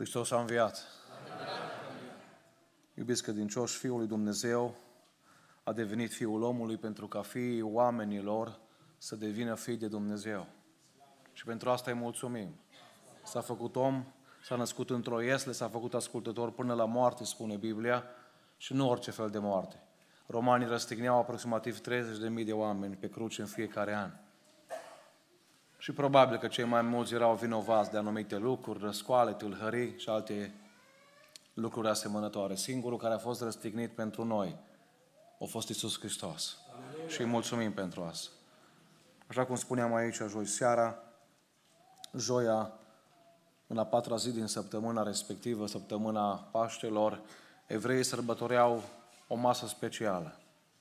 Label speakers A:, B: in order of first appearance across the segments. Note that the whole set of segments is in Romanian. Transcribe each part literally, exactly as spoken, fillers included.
A: Hristos a înviat. Iubiți credincioși, Fiul lui Dumnezeu a devenit Fiul omului pentru ca fiii oamenilor să devină fii de Dumnezeu. Și pentru asta îi mulțumim. S-a făcut om, s-a născut într-o iesle, s-a făcut ascultător până la moarte, spune Biblia, și nu orice fel de moarte. Romanii răstigneau aproximativ treizeci de mii de oameni pe cruce în fiecare an. Și probabil că cei mai mulți erau vinovați de anumite lucruri, răscoale, tâlhării și alte lucruri asemănătoare. Singurul care a fost răstignit pentru noi a fost Iisus Hristos. Amin. Și îi mulțumim pentru asta. Așa cum spuneam aici, joi seara, joia, în a patra zi din săptămâna respectivă, săptămâna Paștelor, evreii sărbătoreau o masă specială.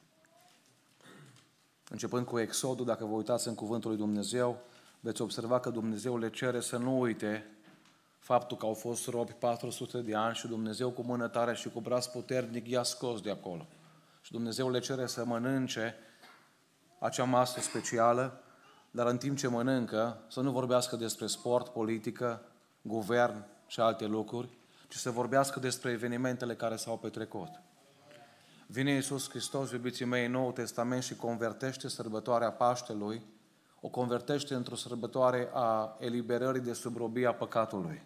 A: Începând cu Exodul, dacă vă uitați în cuvântul lui Dumnezeu, veți observa că Dumnezeu le cere să nu uite faptul că au fost robi patru sute de ani și Dumnezeu cu mână tare și cu braț puternic i-a scos de acolo. Și Dumnezeu le cere să mănânce acea masă specială, dar în timp ce mănâncă, să nu vorbească despre sport, politică, guvern și alte lucruri, ci să vorbească despre evenimentele care s-au petrecut. Vine Iisus Hristos, iubiții mei, în Noul Testament și convertește sărbătoarea Paștelui, o convertește într-o sărbătoare a eliberării de sub robia păcatului.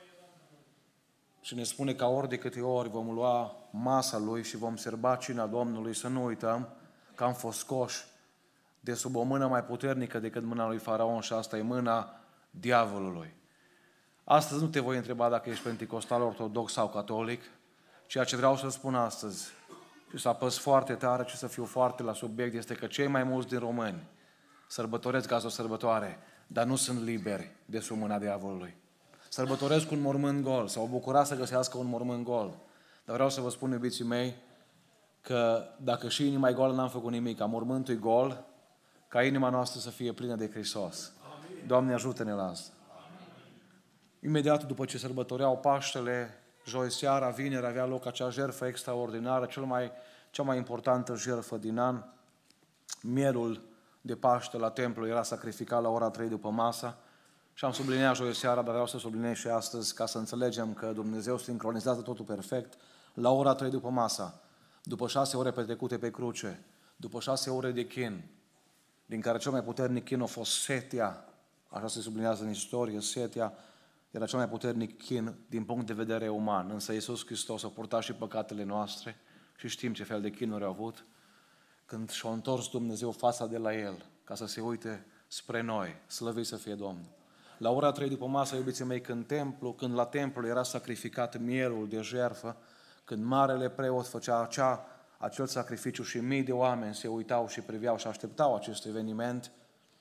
A: Și ne spune că ori de câte ori vom lua masa Lui și vom serba cina Domnului, să nu uităm că am fost scoși de sub o mână mai puternică decât mâna lui Faraon și asta e mâna diavolului. Astăzi nu te voi întreba dacă ești penticostal, ortodox sau catolic. Ceea ce vreau să spun astăzi și să apăs foarte tare și să fiu foarte la subiect este că cei mai mulți din români sărbătoresc azi o sărbătoare, dar nu sunt liberi de sub mâna diavolului. Sărbătoresc un mormânt gol, s-au bucurat să găsească un mormânt gol. Dar vreau să vă spun, iubiții mei, că dacă și inima e goală, n-am făcut nimic. Ca mormântul e gol, ca inima noastră să fie plină de Hristos. Amin. Doamne, ajută-ne la asta. Amin. Imediat după ce sărbătoreau Paștele, joi seara, vineri, avea loc acea jertfă extraordinară, cel mai, cea mai importantă jertfă din an. Mielul de Paște la templu era sacrificat la ora trei după masa. Și am subliniat joi seara, dar vreau să subliniez și astăzi ca să înțelegem că Dumnezeu sincronizează totul perfect. La ora trei după masa, după șase ore petrecute pe cruce, după șase ore de chin, din care cel mai puternic chin a fost setia, așa se sublinează în istorie, setia era cel mai puternic chin din punct de vedere uman, însă Iisus Hristos a purtat și păcatele noastre și știm ce fel de chinuri a avut. Când și-a întors Dumnezeu fața de la El, ca să se uite spre noi, slăvit să fie Domnul. La ora trei după masă, iubiții mei, când, templu, când la templu era sacrificat mielul de jertfă, când marele preot făcea acea, acel sacrificiu și mii de oameni se uitau și priveau și așteptau acest eveniment,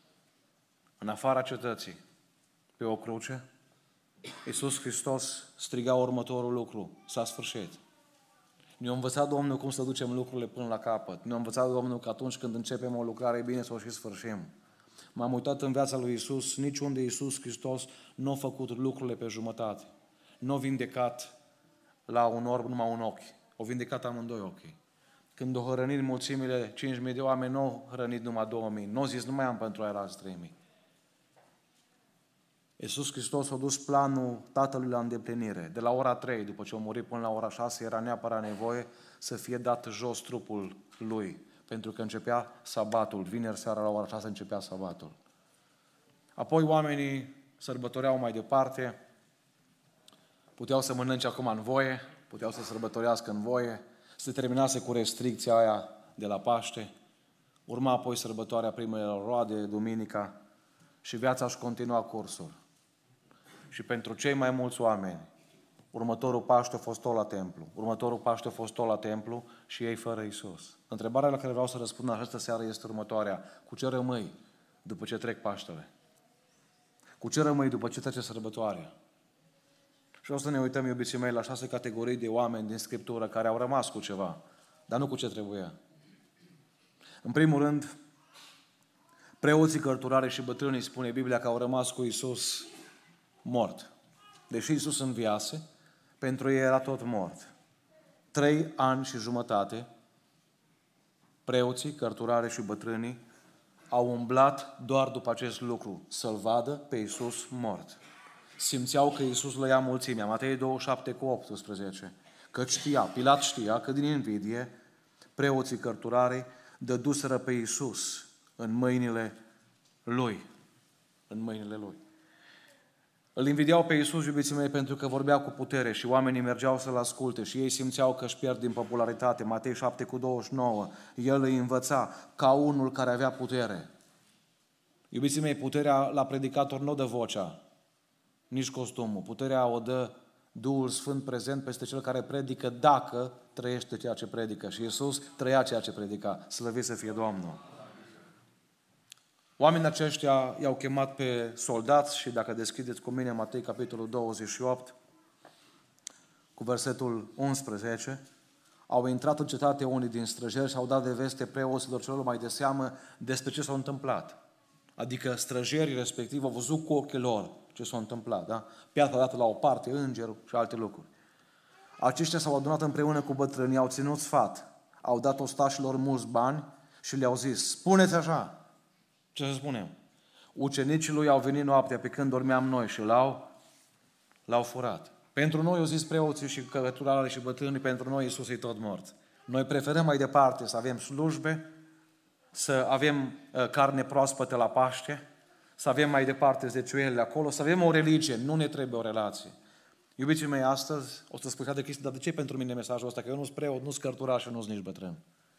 A: în afara cetății, pe o cruce, Iisus Hristos striga următorul lucru: s-a sfârșit. Ne-a învățat Domnul cum să ducem lucrurile până la capăt. Ne-a învățat Domnul că atunci când începem o lucrare, e bine să o și sfârșim. M-am uitat în viața lui Iisus, niciunde Iisus Hristos nu a făcut lucrurile pe jumătate. Nu a vindecat la un orb numai un ochi. O vindecat amândoi ochii. Când o hrănit mulțimile, cinci mii de oameni, nu au hrănit numai două mii. Nu au zis, nu mai am pentru aia alți trei mii. Iisus Hristos a dus planul Tatălui la îndeplinire. De la ora trei, după ce a murit, până la ora șase, era neapărat nevoie să fie dat jos trupul Lui. Pentru că începea sabatul. Vineri seara la ora șase începea sabatul. Apoi oamenii sărbătoreau mai departe. Puteau să mănânce acum în voie, puteau să sărbătorească în voie. Se terminase cu restricția aia de la Paște. Urma apoi sărbătoarea primelor roade, duminica, și viața își continua cursul. Și pentru cei mai mulți oameni, următorul Paște a fost tot la templu. Următorul Paște a fost tot la templu și ei fără Iisus. Întrebarea la care vreau să răspund în această seară este următoarea: cu ce rămâi după ce trec Paștele? Cu ce rămâi după ce trece sărbătoarea? Și o să ne uităm, iubiții mei, la șase categorii de oameni din Scriptură care au rămas cu ceva, dar nu cu ce trebuia. În primul rând, preoții, cărturare și bătrânii, spune Biblia, că au rămas cu Iisus mort. Deși Iisus înviase, pentru ei era tot mort. Trei ani și jumătate, preoții, cărturare și bătrânii au umblat doar după acest lucru, să-L vadă pe Iisus mort. simțeau că Iisus le ia mulțimea. Matei douăzeci și șapte cu optsprezece. Că știa, Pilat știa că din invidie preoții cărturarii dăduseră pe Iisus în mâinile lui. În mâinile lui. Îl invidiau pe Iisus, iubiții mei, pentru că vorbea cu putere și oamenii mergeau să-L asculte și ei simțeau că își pierd din popularitate. Matei șapte cu douăzeci și nouă. El îi învăța ca unul care avea putere. Iubiții mei, puterea la predicator nu dă vocea, nici costumul. Puterea o dă Duhul Sfânt prezent peste cel care predică dacă trăiește ceea ce predică. Și Iisus trăia ceea ce predica. Slăvit să fie Domnul! Oamenii aceștia i-au chemat pe soldați și dacă deschideți cu mine Matei capitolul douăzeci și opt cu versetul unsprezece, au intrat în cetate unii din străjeri și au dat de veste preoților celor mai de seamă despre ce s-a întâmplat. Adică străjerii respectiv au văzut cu ochii lor ce s-a întâmplat. Da? Piatra dată la o parte, îngerul și alte lucruri. Aceștia s-au adunat împreună cu bătrânii, au ținut sfat, au dat ostașilor mulți bani și le-au zis: spuneți așa. Ce să spunem? Ucenicii lui au venit noaptea pe când dormeam noi și l-au, l-au furat. Pentru noi, au zis preoții și cărturarii și bătrânii, pentru noi Iisus e tot mort. Noi preferăm mai departe să avem slujbe, să avem uh, carne proaspătă la Paște, să avem mai departe zeciuielile acolo, să avem o religie, nu ne trebuie o relație. Iubiții mei, astăzi o să spui de chestii, dar de ce pentru mine mesajul ăsta? Că eu nu sunt preot, nu sunt cărturar și nu sunt nici bătrân.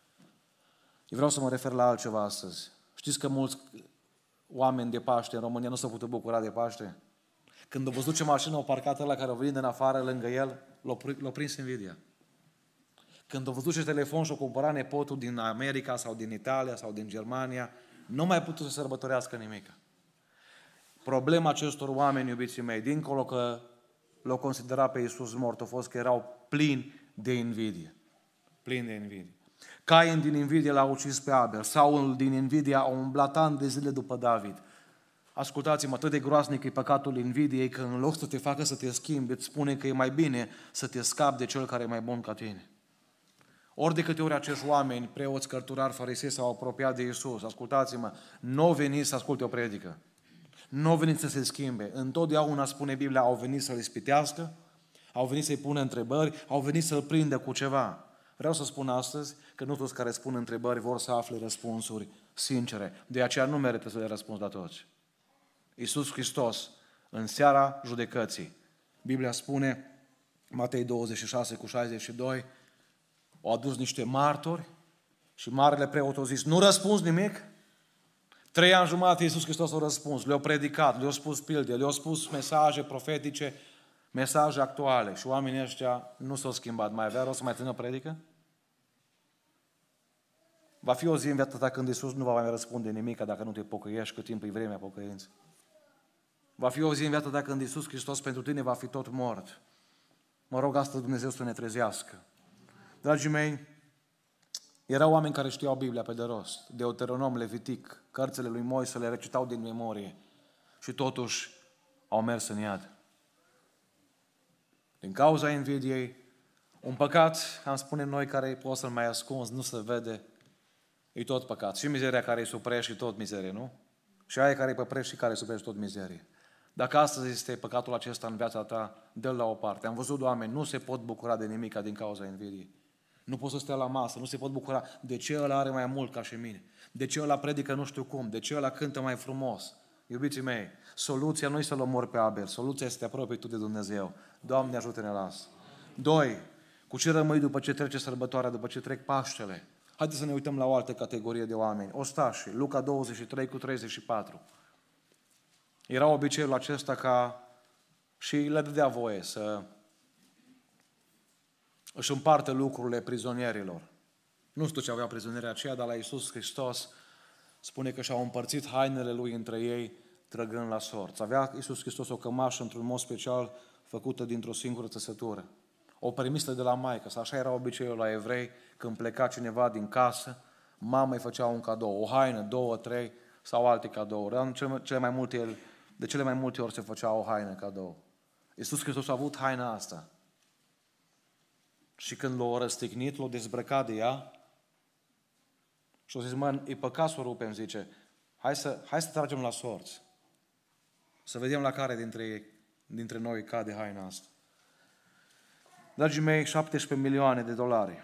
A: Eu vreau să mă refer la altceva astăzi. Știți că mulți oameni de Paște în România nu s-au putut bucura de Paște? Când au văzut ce mașină au parcat ăla care au venit din afară lângă el, l-au prins invidia. Când au văzut ce telefon și-au cumpărat nepotul din America sau din Italia sau din Germania, nu mai putut să sărbătorească nimic. Problema acestor oameni, iubiții mei, dincolo că l-au considerat pe Iisus mort, a fost că erau plini de invidie. Plini de invidie. Cain din invidie l-a ucis pe Abel. Saul din invidie a umblat ani de zile după David. Ascultați-mă, atât de groaznic e păcatul invidiei că în loc să te facă să te schimbi, îți spune că e mai bine să te scapi de cel care e mai bun ca tine. Ori de câte ori acești oameni, preoți, cărturari, farisei s-au apropiat de Iisus, ascultați-mă, nu au venit să asculte o predică. Nu au venit să se schimbe. Întotdeauna, spune Biblia, au venit să-L ispitească, au venit să-i pună întrebări, au venit să-L prindă cu ceva. Vreau să spun astăzi că nu toți care spun întrebări vor să afle răspunsuri sincere. De aceea nu merită să le răspunzi la toți. Iisus Hristos, în seara judecății, Biblia spune, Matei douăzeci și șase cu șaizeci și doi, au adus niște martori și marele preot a zis: nu răspunzi nimic? Trei ani jumate Iisus Hristos a răspuns, le-a predicat, le-a spus pilde, le-a spus mesaje profetice, mesaje actuale și oamenii ăștia nu s-au schimbat. Mai avea rost să mai țină predică? Va fi o zi în viața ta când Iisus nu va mai răspunde nimic dacă nu te pocăiești, cât timp e vremea pocăinței. Va fi o zi în viața ta când Iisus Hristos pentru tine va fi tot mort. Mă rog astăzi Dumnezeu să ne trezească. Dragii mei, erau oameni care știau Biblia pe de rost, Deuteronom, Levitic, cărțile lui Moise le recitau din memorie și totuși au mers în iad. Din cauza invidiei, un păcat, am spune noi, care poți să-l mai ascunzi, nu se vede, e tot păcat. Și mizeria care îi suprește, și tot mizerie, nu? Și aia care îi păprește și care îi suprește, tot mizerie. Dacă astăzi este păcatul acesta în viața ta, dă-l la o parte. Am văzut oameni, nu se pot bucura de nimic din cauza invidiei. Nu pot să stea la masă, nu se pot bucura. De ce ăla are mai mult ca și mine? De ce ăla predică nu știu cum? De ce ăla cântă mai frumos? Iubiții mei, soluția nu e să-l omori pe Abel, soluția este să te apropii tu de Dumnezeu. Doamne, ajută-ne la asta. Doi, cu ce rămâi după ce trece sărbătoarea, după ce trec Paștele? Haideți să ne uităm la o altă categorie de oameni. Ostașii, Luca douăzeci și trei cu treizeci și patru. Era obiceiul acesta ca și le dădea voie să își împartă lucrurile prizonierilor. Nu știu ce aveau prizonierii aceia, dar la Iisus Hristos spune că și-au împărțit hainele lui între ei, trăgând la sorți. Avea Iisus Hristos o cămașă într-un mod special făcută dintr-o singură țesătură. O primisă de la maică, sau așa era obiceiul la evrei, când pleca cineva din casă, mama îi făcea un cadou, o haină, două, trei sau alte cadouri. Cele mai multe, de cele mai multe ori se făcea o haină cadou. Iisus Hristos a avut haina asta. Și când l-a răstignit, l-a dezbrăcat de ea și a zis: mă, e păcat să o rupem, zice, hai să, hai să tragem la sorți. Să vedem la care dintre ei dintre noi cade haina asta. Dragii mei, șaptesprezece milioane de dolari.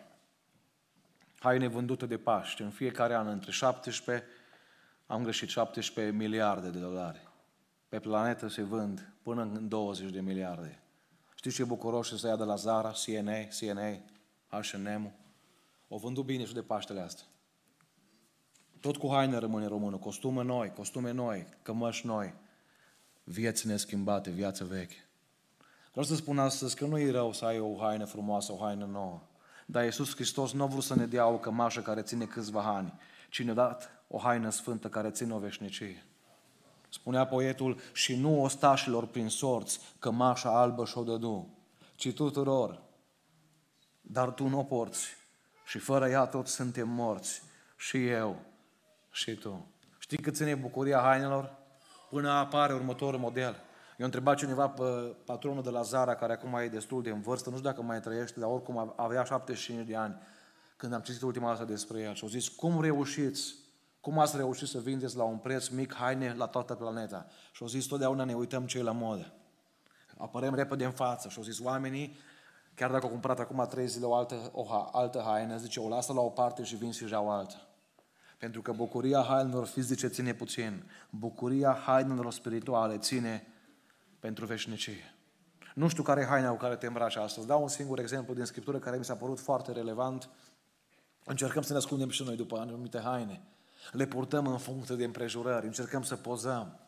A: Haine vândute de Paște. În fiecare an între șaptesprezece, am greșit, șaptesprezece miliarde de dolari. Pe planetă se vând până în douăzeci de miliarde. Știți ce bucuroși să ia de la Zara, C N A, C N A, H and M? O vândut bine și de Paștele astea. Tot cu haine rămâne română, costume noi, costume noi, cămăși noi, vieți neschimbate, viață veche. Vreau să spun astăzi că nu e rău să ai o haină frumoasă, o haină nouă. Dar Iisus Hristos nu a vrut să ne dea o cămașă care ține câțiva ani, ci ne-a dat o haină sfântă care ține o veșnicie. Spunea poetul, și nu ostașilor prin sorți, cămașa albă și-o dădu, ci tuturor. Dar tu nu o porți și fără ea toți suntem morți, și eu și tu. Știi cât ține bucuria hainelor? Până apare următorul model. Eu am întrebat cineva pe patronul de la Zara, care acum e destul de în vârstă, nu știu dacă mai trăiește, dar oricum avea șaptezeci și cinci de ani, când am citit ultima dată despre el. Și au zis, cum reușiți? Cum ați reușit să vindeți la un preț mic haine la toată planeta? Și au zis, totdeauna ne uităm ce e la modă. Apărăm repede în față. Și au zis, oamenii, chiar dacă au cumpărat acum trei zile o altă, o altă haină, zice, o lasă la o parte și vin și iau alta. Pentru că bucuria hainelor fizice ține puțin. Bucuria hainelor spirituale ține pentru veșnicie. Nu știu care e haina cu care te îmbraci astăzi. Dau un singur exemplu din Scriptură care mi s-a părut foarte relevant. Încercăm să ne ascundem și noi după anumite haine. Le purtăm în funcție de împrejurări. Încercăm să pozăm.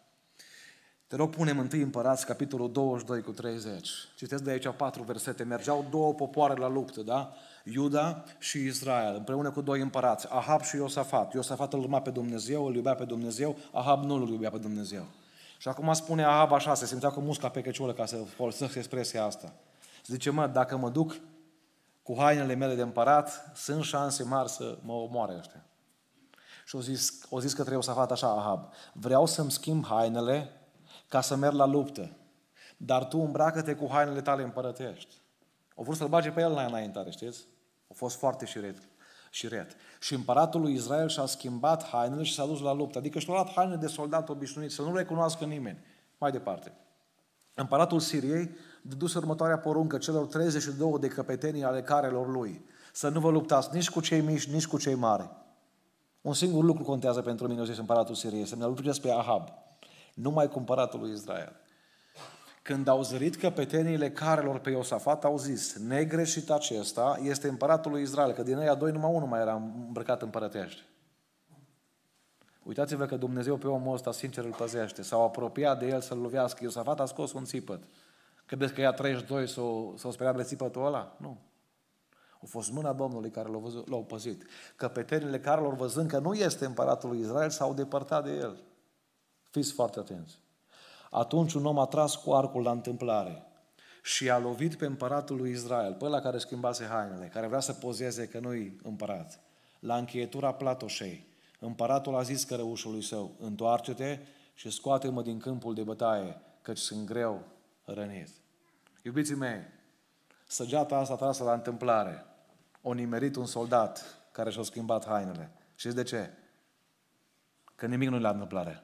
A: Te rog, punem întâi Împărați, capitolul douăzeci și doi cu treizeci. Citesc de aici patru versete. Mergeau două popoare la luptă, da? Iuda și Israel, împreună cu doi împărați, Ahab și Iosafat. Iosafat îl urma pe Dumnezeu, îl iubea pe Dumnezeu, Ahab nu îl iubea pe Dumnezeu. Și acum spune Ahab așa, se simțea cu musca pe căciulă ca să folosesc expresia asta. Zice, mă, dacă mă duc cu hainele mele de împărat, sunt șanse mari să mă omoare ăștia. Și o zis, o zis către Iosafat așa, Ahab, vreau să-mi schimb hainele ca să merg la luptă, dar tu îmbracă-te cu hainele tale împărătești. O vrut să-l bage pe el la înaintare, știți? A fost foarte șiret. șiret. Și împăratul lui Israel și-a schimbat hainele și s-a dus la luptă. Adică și-a luat haine de soldat obișnuit, să nu recunoască nimeni. Mai departe. Împăratul Siriei dăduse următoarea poruncă celor treizeci și doi de căpetenii ale carelor lui. Să nu vă luptați nici cu cei mici, nici cu cei mari. Un singur lucru contează pentru mine, o zis împăratul Siriei, să ne luptesc pe Ahab. Numai cu împăratul lui Israel. Când au zărit căpeteniile carelor pe Iosafat, au zis, negreșit acesta este împăratul lui Israel, că din ăia doi numai unul mai era îmbrăcat împărătește. Uitați-vă că Dumnezeu pe omul ăsta sincer îl păzește. S-au apropiat de el să-l lovească. Iosafat a scos un țipăt. Credeți că ea treizeci și doi s-au, s-au speriat de țipătul ăla? Nu. A fost mâna Domnului care l-a, văzut, l-a păzit. Căpetenile carelor, văzând că nu este împăratul lui Israel, s-au depărtat de el. Fiți foarte atenți. Atunci un om a tras cu arcul la întâmplare și a lovit pe împăratul lui Israel, pe ăla care schimbase hainele, care vrea să pozeze că nu-i împărat. La încheietura platoșei, împăratul a zis cărăușului său, întoarce-te și scoate-mă din câmpul de bătaie, căci sunt greu rănit. Iubiții mei, săgeata asta trasă la întâmplare, o nimerit un soldat care și-a schimbat hainele. Știți de ce? Că nimic nu-i la întâmplare.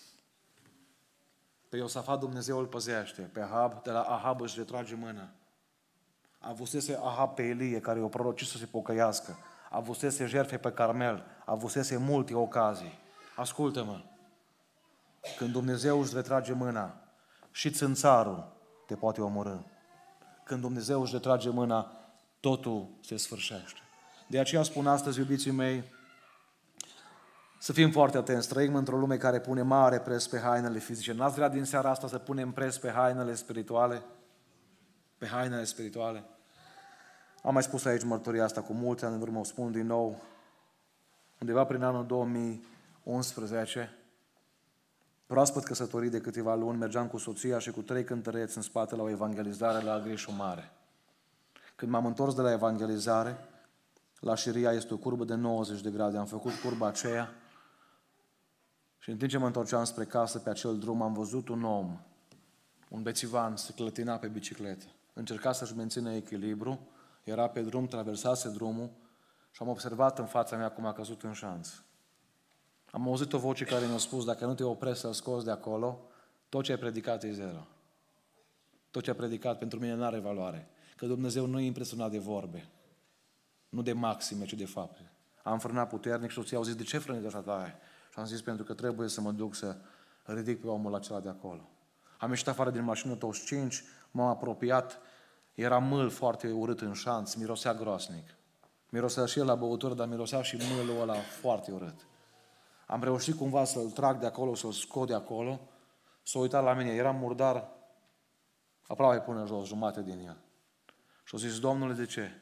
A: Pe Iosafat Dumnezeu îl păzește, pe Ahab, de la Ahab își retrage mâna. Avusese Ahab pe Elie, care o proroci să se pocăiască. Avusese jertfe pe Carmel. Avusese multe ocazii. Ascultă-mă. Când Dumnezeu își retrage mâna, și țânțarul te poate omorâ. Când Dumnezeu își retrage mâna, totul se sfârșește. De aceea spun astăzi, iubiții mei, să fim foarte atenți. Trăim într-o lume care pune mare preț pe hainele fizice. N-ați vrea din seara asta să punem preț pe hainele spirituale? Pe hainele spirituale? Am mai spus aici mărturia asta cu mulți ani în urmă, o spun din nou. Undeva prin anul două mii unsprezece, proaspăt căsătorit de câteva luni, mergeam cu soția și cu trei cântăreți în spate la o evangelizare la Agrișul Mare. Când m-am întors de la evangelizare, la Șiria este o curbă de nouăzeci de grade. Am făcut curba aceea și în timp ce mă întorceam spre casă pe acel drum, am văzut un om, un bețivan, se clătina pe bicicletă. Încerca să-și mențină echilibru, era pe drum, traversase drumul și am observat în fața mea cum a căzut în șanț. Am auzit o voce care mi-a spus, dacă nu te oprești să-l scoți de acolo, tot ce ai predicat e zero. Tot ce a predicat pentru mine nu are valoare. Că Dumnezeu nu e impresionat de vorbe. Nu de maxime, ci de fapte. Am frânat puternic și soția au zis, de ce frânezi așa tare? Și am zis, pentru că trebuie să mă duc să ridic pe omul acela de acolo. Am ieșit afară din mașină toți cinci, m-am apropiat, era mâl foarte urât în șanț, mirosea groasnic. Mirosea și el la băutură, dar mirosea și mâlul ăla foarte urât. Am reușit cumva să-l trag de acolo, să-l scot de acolo, s-a uitat la mine, era murdar aproape până jos, jumate din el. Și a zis, Domnule, de ce?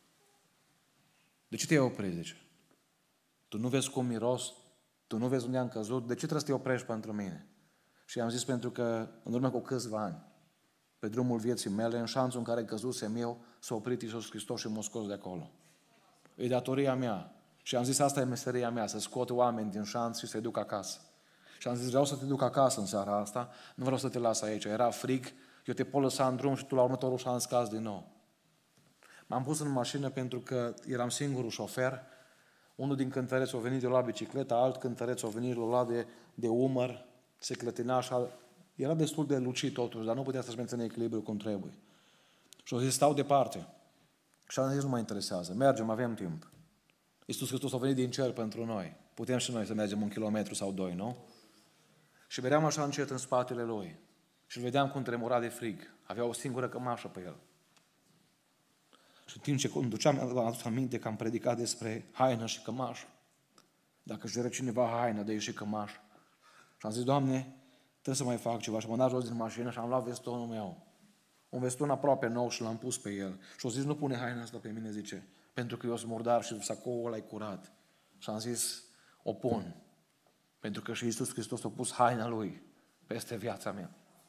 A: De ce te-ai oprit? Zice? Tu nu vezi cum miros? Tu nu vezi unde am căzut? De ce trebuie să te oprești pentru mine? Și i-am zis, pentru că în urmă cu câțiva ani, pe drumul vieții mele, în șanțul în care căzusem eu, s-a oprit Iisus Hristos și m-a scos de acolo. E datoria mea. Și am zis, asta e meseria mea, să scot oameni din șanț și să-i duc acasă. Și am zis, vreau să te duc acasă în seara asta, nu vreau să te las aici. Era frig, eu te pot lăsa în drum și tu la următorul șanț cazi din nou. M-am pus în mașină pentru că eram singurul șofer. Unul din cântăreți a venit, de la bicicletă, alt cântăreț a venit, l-a luat de, de umăr, se clătina așa. Era destul de lucid totuși, dar nu putea să-și menține echilibru cum trebuie. Și au zis, stau departe. Și am zis, nu mă interesează, mergem, avem timp. Iisus Hristos a venit din cer pentru noi. Putem și noi să mergem un kilometru sau doi, nu? Și vedeam așa încet în spatele lui. Și îl vedeam cum tremura de frig. Avea o singură cămașă pe el. Și în timp ce conduceam, am adus aminte că am predicat despre haină și cămașă. Dacă își dorea cineva haină, de și cămașă. Și am zis, Doamne, trebuie să mai fac ceva. Și m-am dat jos din mașină și am luat vestonul meu. Un veston aproape nou și l-am pus pe el. Și au zis, nu pune haina asta pe mine, zice, pentru că eu sunt murdar și sacoul ăla e curat. Și am zis, o pun. Pentru că și Iisus Hristos a pus haina Lui peste viața mea.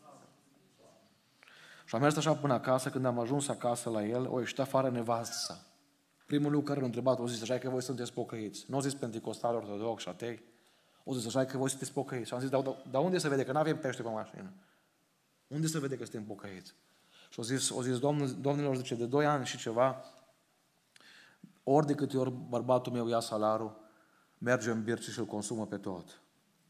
A: Și am mers așa până acasă, când am ajuns acasă la el, o ieșit afară nevastă sa. Primul lucru care l-a întrebat, o zis, așa că voi sunteți pocăiți. Nu o zis penticostali, ortodoxi și atei. O zis, așa că voi sunteți pocăiți. Și am zis, dar, dar unde se vede? Că nu avem pește pe mașină. Unde se vede că suntem pocăiți? Și o zis, o zis domnul, domnilor, zice, de doi ani și ceva, ori de câte ori bărbatul meu ia salarul, merge în birci și îl consumă pe tot.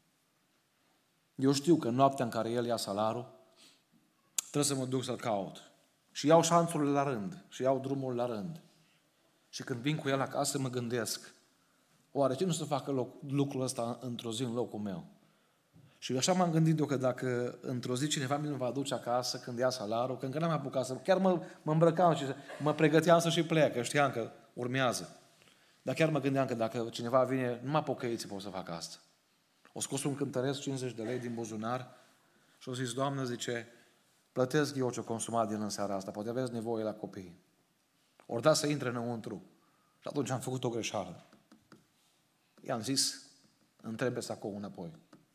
A: Eu știu că noaptea în care el ia salarul, trebuie să mă duc să-l caut. Și iau șanțurile la rând. Și iau drumul la rând. Și când vin cu el acasă, mă gândesc, oare ce nu să facă loc, lucrul ăsta într-o zi în locul meu? Și așa m-am gândit eu că dacă într-o zi cineva mi-l va aduce acasă când ia salarul, că încă n-am apucat să... Chiar mă, mă îmbrăcam și mă pregăteam să și plec, că știam că urmează. Dar chiar mă gândeam că dacă cineva vine, numai pocăiții pot să facă asta. O scos un cântăresc cincizeci de lei din buzunar și o zis, Doamnă, zice, plătesc eu ce-o consumat din în seara asta, poate aveți nevoie la copii. Ori da să intre înăuntru. Și atunci am făcut o greșeală. I-am zis, îmi trebuie sacoul înapoi.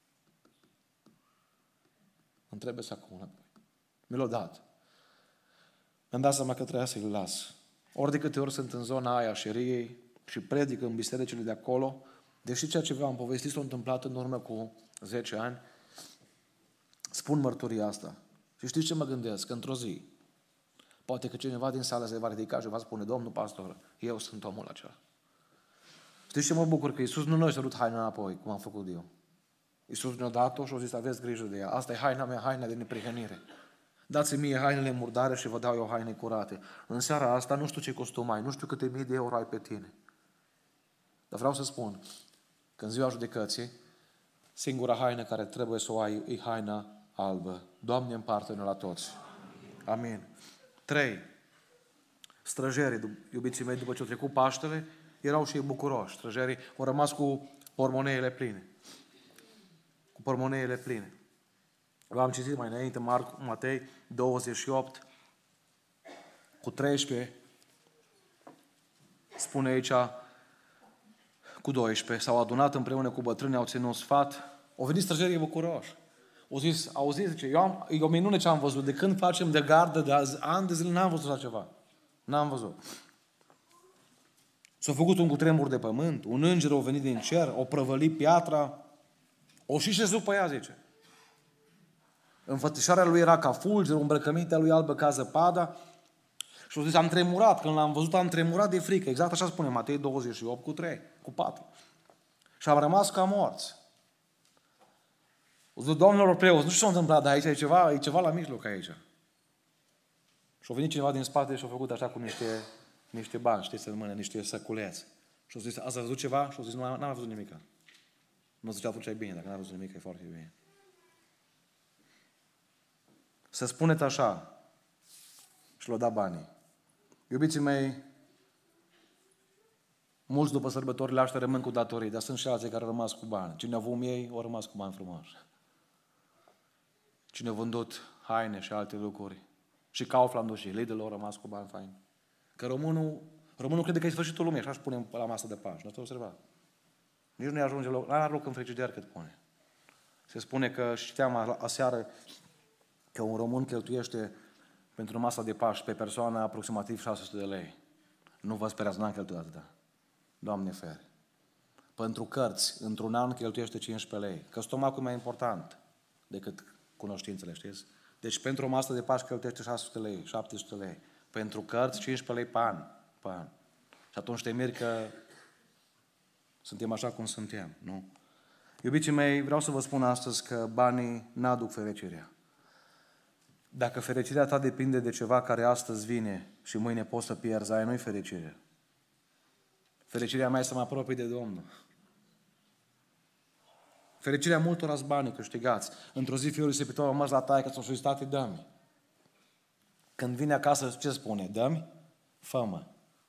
A: Îmi trebuie sacoul înapoi. Mi l-a dat. Mi-am dat seama că trebuia să-i las. Ori de câte ori sunt în zona aia șeriei și predic în bisericile de acolo, deși ceea ce v-am povestit s-a întâmplat în urmă cu zece ani, spun mărturia asta. Și știți ce mă gândesc? Că într-o zi, poate că cineva din sală se va ridica și va spune, Domnul pastor, eu sunt omul acela. Știți ce mă bucur? Că Iisus nu ne-a cerut haina înapoi, cum am făcut eu. Iisus ne-a dat-o și a zis, aveți grijă de ea. Asta e haina mea, haina de neprihănire. Dați-mi mie hainele murdare și vă dau eu haine curate. În seara asta nu știu ce costum ai, nu știu câte mii de euro ai pe tine. Dar vreau să spun că în ziua judecății, singura haină care trebuie să o ai e haina albă. Doamne, împarte-ne la toți. Amin. Trei. Străjerii, iubiții mei, după ce au trecut Paștele, erau și ei bucuroși. Străjerii au rămas cu pormoneile pline. Cu pormoneile pline. V-am citit mai înainte, Marc, Matei douăzeci și opt, cu treisprezece, spune aici, cu doisprezece, s-au adunat împreună cu bătrâni, au ținut sfat, au venit străjerii bucuroși. Au zis, au zis, zice, eu am, e o minune ce am văzut, de când facem de gardă, de azi, ani de zile, n-am văzut așa ceva. N-am văzut. S-a făcut un cutremur de pământ, un înger a venit din cer, o prăvălit piatra, o și șezut pe ea, zice. Înfățișarea lui era ca fulger, îmbrăcămintea lui albă ca zăpada. Și au zis, am tremurat, când l-am văzut, am tremurat de frică. Exact așa spune Matei douăzeci și opt cu trei, cu patru. Și am rămas ca morți. O zis, domnilor preoți, nu știu ce s-a întâmplat, dar aici e ceva, e ceva la mijloc aici. Și a venit cineva din spate și a făcut așa cu niște, niște bani, știți, în mână, niște săculeți. Și a zis, ați văzut ceva? Și a zis, nu, n-am văzut nimic. Nu zice, atunci e bine, dacă n-am văzut nimic, e foarte bine. Să spuneți așa, și l-o da banii. Iubiții mei, mulți după sărbătorile astea rămân cu datorii, dar sunt și alții care au rămas cu bani. Cine au avut ei, au rămas cu bani frumoși. Cine a vândut haine și alte lucruri. Și Kaufland-ul și Lidl au rămas cu bani faini. Că românul, românul crede că e sfârșitul lumii, așa își pune la masă de Paști. Nu ați observat? Nici nu-i ajunge loc, n-are loc în frigider cât pune. Se spune că, știam aseară, că un român cheltuiește pentru masa de Paști pe persoană aproximativ șase sute de lei. Nu vă sperați, n-am cheltuit atâta. Doamne fere. Pentru cărți, într-un an cheltuiește cincisprezece lei. Că stomacul e mai important decât cunoștințele, știți? Deci pentru o masă de Paști cheltuiește șase sute lei, șapte sute lei. Pentru cărți, cincisprezece lei pe an. Pe an. Și atunci te miri că suntem așa cum suntem, nu? Iubiții mei, vreau să vă spun astăzi că banii n-aduc fericirea. Dacă fericirea ta depinde de ceva care astăzi vine și mâine poți să pierzi, aia nu-i fericire. Fericirea mea e să mă apropii de Domnul. Fericirea multora-s banii câștigați. Într-o zi fiul risipitor a rămas la taică și-a zis, tati, dă-mi. Când vine acasă, ce spune? Dă-mi? Fă-mă.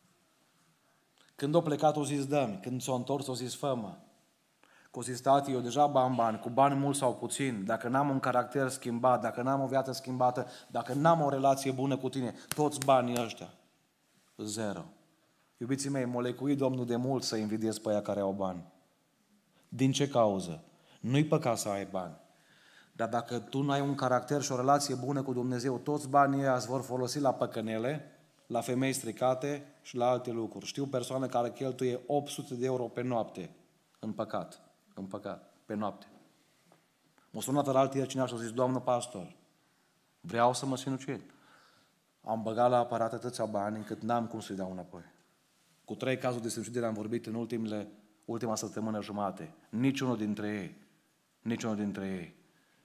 A: Când a plecat, o zis, dă-mi. Când s-a întors, o zis, fă-mă. Că o zis, tati, eu deja am bani, cu bani mulți sau puțin, dacă n-am un caracter schimbat, dacă n-am o viață schimbată, dacă n-am o relație bună cu tine, toți banii ăștia, zero. Iubiții mei, m-a lecuit Domnul de mult să invidiez pe aia care au bani. Din ce cauză? Nu-i păcat să ai bani. Dar dacă tu nu ai un caracter și o relație bună cu Dumnezeu, toți banii ăia îți vor folosi la păcănele, la femei stricate și la alte lucruri. Știu persoane care cheltuie opt sute de euro pe noapte în păcat. În păcat. Pe noapte. M-a sunat la altă ieri cineva și a zis, doamnă pastor, vreau să mă sinucid. Am băgat la aparat atâția bani încât n-am cum să-i dau înapoi. Cu trei cazuri de sinucidere am vorbit în ultimele, ultima săptămână jumate. Niciunul dintre ei, niciunul dintre ei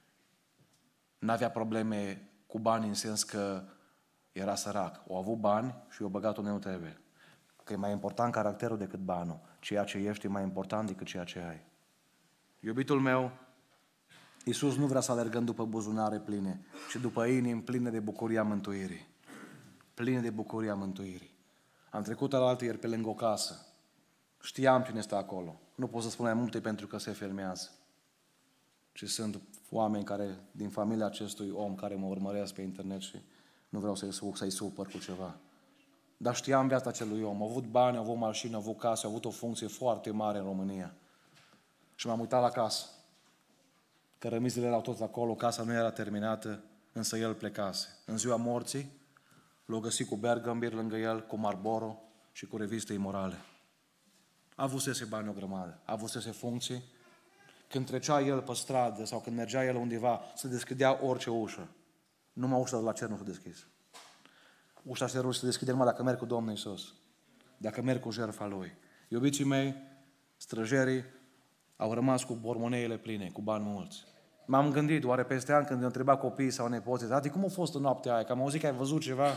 A: n-avea probleme cu bani în sens că era sărac. Au avut bani și i-au băgat unde nu trebuie. Că e mai important caracterul decât banul. Ceea ce ești e mai important decât ceea ce ai. Iubitul meu, Iisus nu vrea să alergăm după buzunare pline, ci după inimi pline de bucuria mântuirii. Pline de bucuria mântuirii. Am trecut alaltă ieri pe lângă o casă. Știam cine stă acolo. Nu pot să spun mai multe pentru că se filmează. Și sunt oameni care, din familia acestui om care mă urmăresc pe internet și nu vreau să-i, să-i supăr cu ceva. Dar știam viața acelui om. A avut bani, a avut mașină, a avut casă, a avut o funcție foarte mare în România. Și m-am uitat la casă. Cărămizile erau toți acolo, casa nu era terminată, însă el plecase. În ziua morții, l-a găsit cu Bergambir lângă el, cu Marlboro și cu reviste imorale. Avusese bani o grămadă, avusese funcții. Când trecea el pe stradă sau când mergea el undeva, se deschidea orice ușă. Numai ușa de la cer nu s-a deschis. Ușa cerului se deschide numai dacă merg cu Domnul Iisus. Dacă merg cu jertfa Lui. Iubiții mei, străjerii au rămas cu pormoneile pline, cu bani mulți. M-am gândit, oare peste ani când i-am întrebat copiii sau nepoții, tati, cum a fost în noaptea aia? Că am auzit că ai văzut ceva.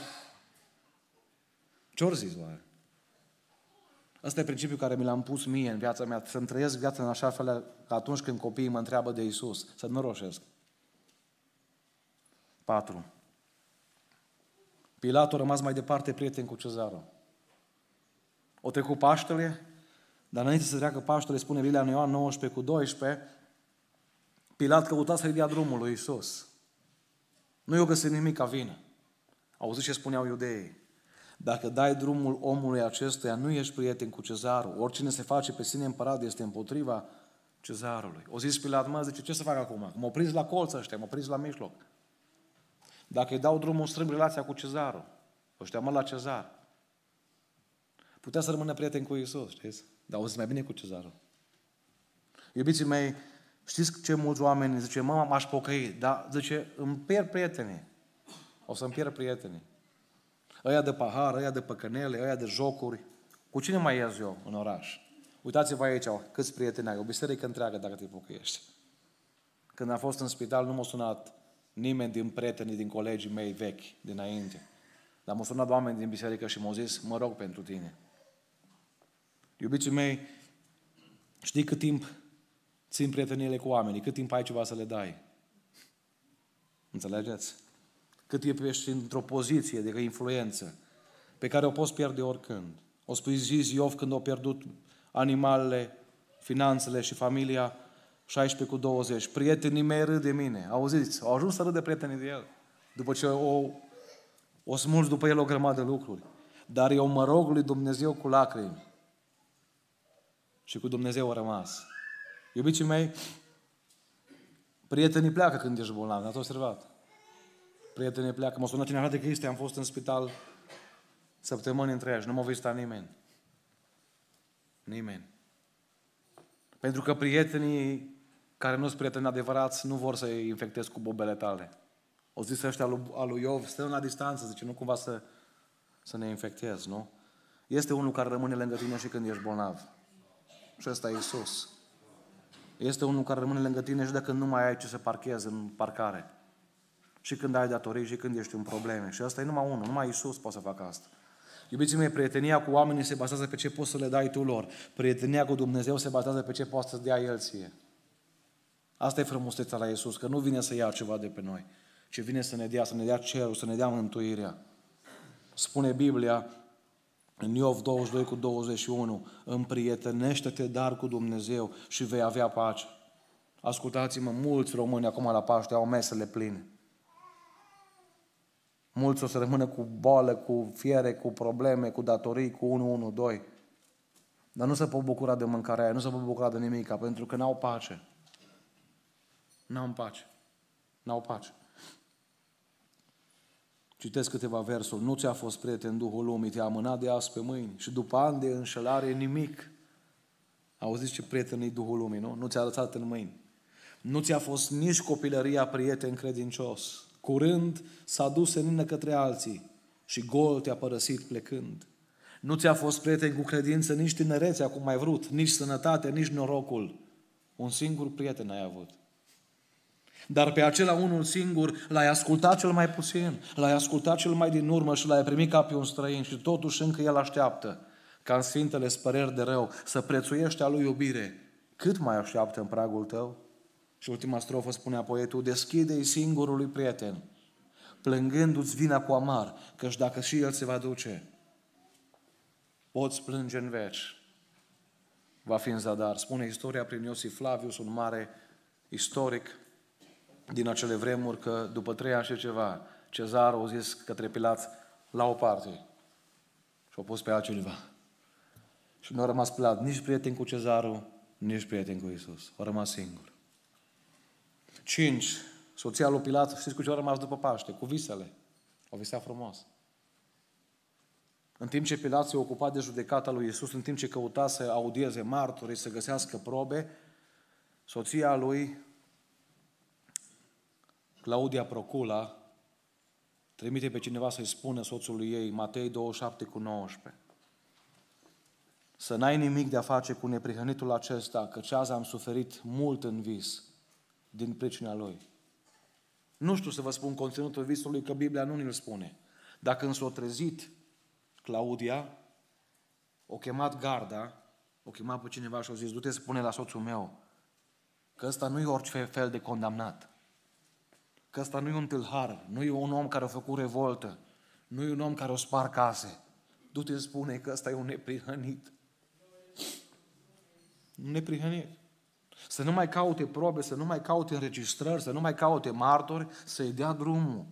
A: Ce-or zis, oare? Ăsta e principiul care mi l-am pus mie în viața mea, să-mi trăiesc viața în așa fel că atunci când copiii mă întreabă de Iisus, să nu roșesc. patru. Pilat a rămas mai departe prieten cu Cezarul. O trecut Paștele, dar înainte să treacă Paștele, spune Biblia în Ioan nouăsprezece cu doisprezece, Pilat căuta să-i dea drumul lui Iisus. Nu i-a găsit nimic ca vină. Auziți ce spuneau iudeii? Dacă dai drumul omului acestuia, nu ești prieten cu Cezarul. Oricine se face pe sine împărat este împotriva Cezarului. O zis Pilat, mă, zice, ce să fac acum? M-au prins la colț ăștia, m-au prins la mijloc. Dacă îi dau drumul, strâmb relația cu Cezarul. Ăștia mă la Cezar. Putea să rămână prieten cu Iisus, știți? Dar auziți mai bine cu Cezarul. Iubiții mei, știți ce mulți oameni zice, mă, m-aș pocăi, dar zice, îmi pierd prietenii. O să-mi pierd prietenii. Ăia de pahar, ăia de păcănele, ăia de jocuri. Cu cine mai ies eu în oraș? Uitați-vă aici, câți prieteni ai, o biserică întreagă dacă te pocăiești. Când am fost în spital, nu m-a sunat nimeni din prietenii, din colegii mei vechi, dinainte. Dar m-au sunat oameni din biserică și m-au zis, mă rog pentru tine. Iubiții mei, știi cât timp țin prieteniile cu oamenii, cât timp ai ceva să le dai. Înțelegeți? Cât timp ești într-o poziție de influență pe care o poți pierde oricând. O spui zi Iov când au pierdut animalele, finanțele și familia, șaisprezece cu douăzeci. Prietenii mei râd de mine. Auziți? Au ajuns să râd de prietenii de el. După ce o, o smulgi după el o grămadă de lucruri. Dar eu mă rog lui Dumnezeu cu lacrimi. Și cu Dumnezeu a rămas. Iubiții mei, prietenii pleacă când ești bolnav. Ați observat? Prietenii pleacă. M-a sunat cineva de Cristi, am fost în spital săptămâni întregi. Nu m-a vizitat nimeni. Nimeni. Pentru că prietenii care nu sunt prieteni adevărați nu vor să-i infectezi cu bobele tale. O zis ăștia al lui Iov, stăm la distanță, zice, nu cumva să, să ne infectezi, nu? Este unul care rămâne lângă tine și când ești bolnav. Și ăsta e Iisus. Este unul care rămâne lângă tine și dacă nu mai ai ce să parchezi în parcare. Și când ai datorii și când ești în probleme. Și ăsta e numai unul, numai Iisus poate să facă asta. Iubiții mei, prietenia cu oamenii se bazează pe ce poți să le dai tu lor. Prietenia cu Dumnezeu se bazează pe ce poate să-ți dea El ție. Asta e frumusețea la Iisus, că nu vine să ia ceva de pe noi, ci vine să ne dea, să ne dea cerul, să ne dea mântuirea. Spune Biblia în Iov douăzeci și doi cu douăzeci și unu, împrietenește-te dar cu Dumnezeu și vei avea pace. Ascultați-mă, mulți români acum la Paște au mesele pline. Mulți o să rămână cu boală, cu fiere, cu probleme, cu datorii, cu unu unu doi. Dar nu se pot bucura de mâncarea aia, nu se pot bucura de nimica, pentru că n-au pace. N-au pace. N-au pace. Citesc câteva versuri. Nu ți-a fost prieten Duhul lumii, te-a amânat de azi pe mâini și după ani de înșelare nimic. Auziți ce prieten e Duhul lumii, nu? Nu ți-a lăsat în mâini. Nu ți-a fost nici copilăria prieten credincios. Curând s-a dus senină către alții și gol te-a părăsit plecând. Nu ți-a fost prieten cu credință nici tinerețea cum ai vrut, nici sănătate, nici norocul. Un singur prieten ai avut. Dar pe acela unul singur l-ai ascultat cel mai puțin, l-ai ascultat cel mai din urmă și l-ai primit ca pe un străin și totuși încă el așteaptă ca în sfintele spăreri de rău să prețuiești a lui iubire. Cât mai așteaptă în pragul tău? Și ultima strofă spunea poetul, deschide-i singurului prieten, plângându-ți vina cu amar, căci dacă și el se va duce, poți plânge în veci. Va fi în zadar. Spune istoria prin Iosif Flavius, un mare istoric din acele vremuri, că după trei ani și ceva, Cezarul a zis către Pilat, la o parte. Și a pus pe altcineva. Și nu a rămas Pilat nici prieten cu Cezarul, nici prieten cu Iisus. A rămas singur. Cinci. Soția lui Pilat, știți cu ce a rămas după Paște? Cu visele. O visea frumos. În timp ce Pilat se ocupa de judecata lui Iisus, în timp ce căuta să audieze martorii, să găsească probe, soția lui, Claudia Procula, trimite pe cineva să-i spună soțului ei, Matei douăzeci și șapte cu nouăsprezece. Să n-ai nimic de a face cu neprihănitul acesta, căci azi am suferit mult în vis din pricina lui. Nu știu să vă spun conținutul visului, că Biblia nu ne-l spune. Dacă însă o trezit Claudia, o chemat garda, o chemat pe cineva și o zis, du-te spune la soțul meu că ăsta nu e orice fel de condamnat. Că ăsta nu e un tâlhar, nu e un om care a făcut revoltă, nu e un om care o spar case. Du-te spune că ăsta e un neprihănit. Un neprihănit. Să nu mai caute probe, să nu mai caute înregistrări, să nu mai caute martori, să-i dea drumul.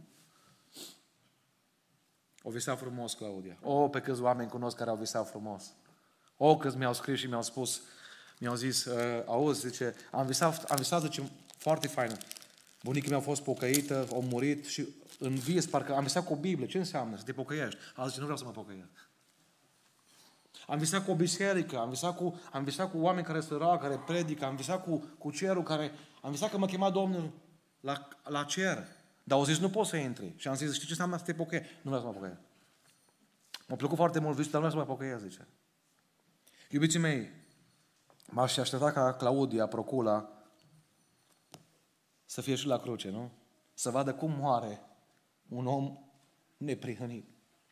A: O visea frumos, Claudia. O, pe câți oameni cunosc care au visat frumos. O, câți mi-au scris și mi-au spus, mi-au zis, uh, auzi, zice, am visat, am visat, zice, foarte faină. Bunica mea a fost pocăită, a murit și în vis, parcă am visat cu o Biblie. Ce înseamnă? Să te pocăiești. Alții zice, nu vreau să mă pocăiesc. Am visat cu o biserică, am visat cu, am visat cu oameni care se roagă, care predică, am visat cu, cu cerul, care, am visat că mă chema Domnul la, la cer. Dar au zis, nu poți să intri. Și am zis, știi ce înseamnă să te pocăiești? Nu vreau să mă pocăiesc. M-a plăcut foarte mult visul, dar nu vreau să mă pocăiesc, zice. Iubiții mei, m-aș aștepta ca Claudia Procula să fie și la cruce, nu? Să vadă cum moare un om neprihănit.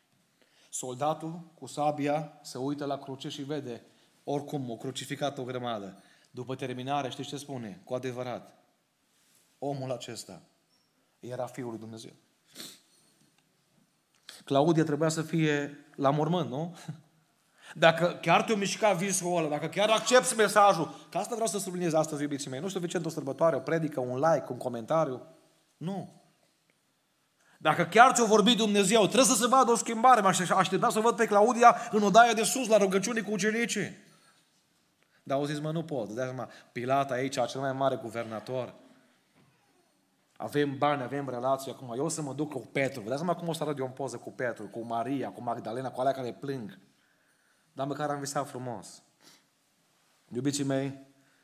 A: Soldatul cu sabia se uită la cruce și vede oricum o crucificată o grămadă. După terminare, știți ce spune? Cu adevărat, omul acesta era Fiul lui Dumnezeu. Claudia trebuia să fie la mormânt, nu? Dacă chiar te-o mișca visul ăla, dacă chiar accepți mesajul, că asta vreau să subliniez astăzi, iubiții mei, nu suficient o sărbătoare, o predică, un like, un comentariu. Nu. Dacă chiar ți-o vorbit Dumnezeu, trebuie să se vadă o schimbare. M-aș aștepta să văd pe Claudia în odaia de sus, la rugăciune cu ucenicii. Dar au zis, mă, nu pot. Dai seama, Pilat aici, cel mai mare guvernator. Avem bani, avem relații acum. Eu o să mă duc cu Petru. Vă dați seama cum o să arăt eu în poză cu Petru, cu Maria, cu Magdalena, cu alea care plâng. Dar măcar am visat frumos. Iubiții mei,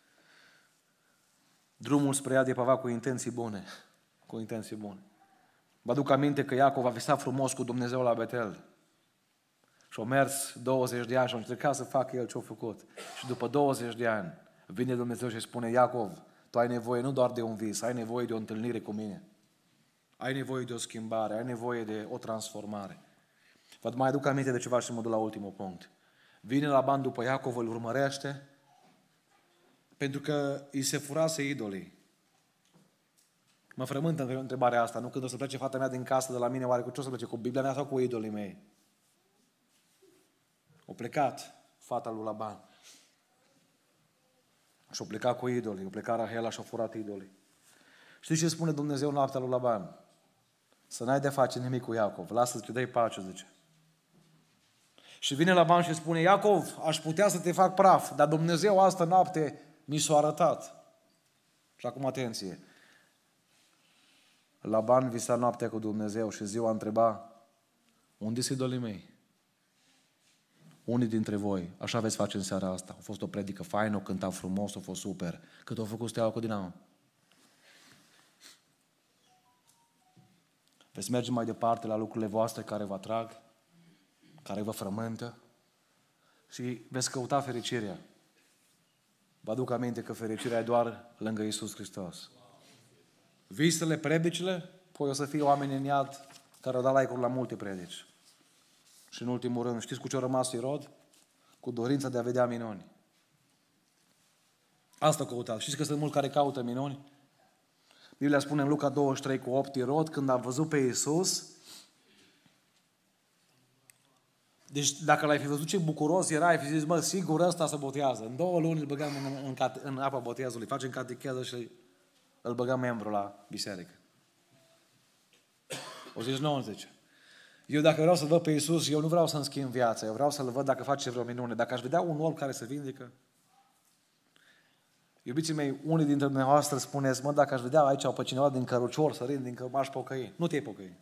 A: drumul spre iad e pavat cu intenții bune. Cu intenții bune. Vă aduc aminte că Iacov a visat frumos cu Dumnezeu la Betel. Și a mers douăzeci de ani și a încercat să facă el ce-a făcut. Și după douăzeci de ani vine Dumnezeu și spune, Iacov, tu ai nevoie nu doar de un vis, ai nevoie de o întâlnire cu mine. Ai nevoie de o schimbare, ai nevoie de o transformare. Vă mai aduc aminte de ceva și mă duc la ultimul punct. Vine Laban după Iacov, îl urmărește, pentru că îi se furase idolii. Mă frământă întrebarea asta, nu când o să plece fata mea din casă de la mine, oare cu ce o să plece? Cu Biblia mea sau cu idolii mei? O plecat fata lui Laban. Și o plecat cu idolii, o plecat Rahela și a furat idolii. Știți ce spune Dumnezeu noaptea lui Laban? Să n-ai de face nimic cu Iacov, lasă-ți, dai pace, zice. Și vine Laban și spune, Iacov, aș putea să te fac praf, dar Dumnezeu astă noapte mi s-a arătat. Și acum atenție. Laban visa noaptea cu Dumnezeu și ziua întreba, unde sunt idolii mei? Unii dintre voi, așa veți face în seara asta. A fost o predică faină, o cânta frumos, a fost super. Cât au făcut Steaua cu Dinamo? Veți merge mai departe la lucrurile voastre care vă atrag, care vă frământă și veți căuta fericirea. Vă aduc aminte că fericirea e doar lângă Iisus Hristos. Visele, predicile, păi o să fie oameni în iad care au dat like-uri la multe predici. Și în ultimul rând, știți cu ce a rămas Irod? Cu dorința de a vedea minuni. Asta căutat. Știți că sunt mulți care caută minuni? Biblia spune în Luca douăzeci și trei cu opt, Irod, când a văzut pe Iisus, deci dacă l-ai fi văzut ce bucuros era, ai fi zis, mă, sigur ăsta se botează. În două luni îl băgăm în, în, în, în apa botezului, facem catecheză și îl băgăm membru la biserică. O zis, nu, zice. Eu dacă vreau să-L văd pe Iisus, eu nu vreau să-mi schimb viața, eu vreau să-L văd dacă face vreo minune. Dacă aș vedea un orb care se vindecă, iubiții mei, unii dintre dumneavoastră spuneți, mă, dacă aș vedea aici pe cineva din cărucior sărind, din că m-aș pocăi. Nu te-ai pocăi.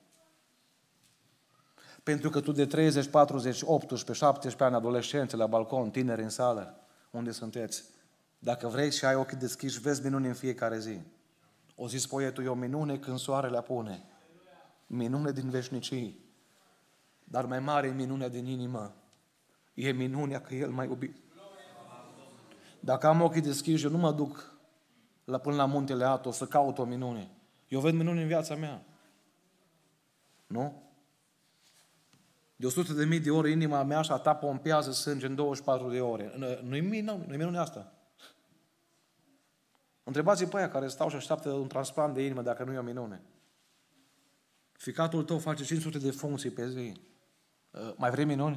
A: Pentru că tu de treizeci, patruzeci, optsprezece, șaptesprezece ani, adolescenți, la balcon, tineri în sală, unde sunteți, dacă vrei și ai ochii deschiși, vezi minuni în fiecare zi. O zis poetul, e o minune când soarele apune. Minune din veșnicii. Dar mai mare e minunea din inimă. E minunea că El m-a iubit. Dacă am ochii deschiși, eu nu mă duc la, până la muntele Atos să caut o minune. Eu văd minuni în viața mea. Nu? De o sută de mii de ore inima mea și a ta pompează sânge în douăzeci și patru de ore. Nu-i minune, nu-i minune asta. Întrebați-i pe aia care stau și așteaptă un transplant de inimă dacă nu e o minune. Ficatul tău face cinci sute de funcții pe zi. Mai vrei minuni?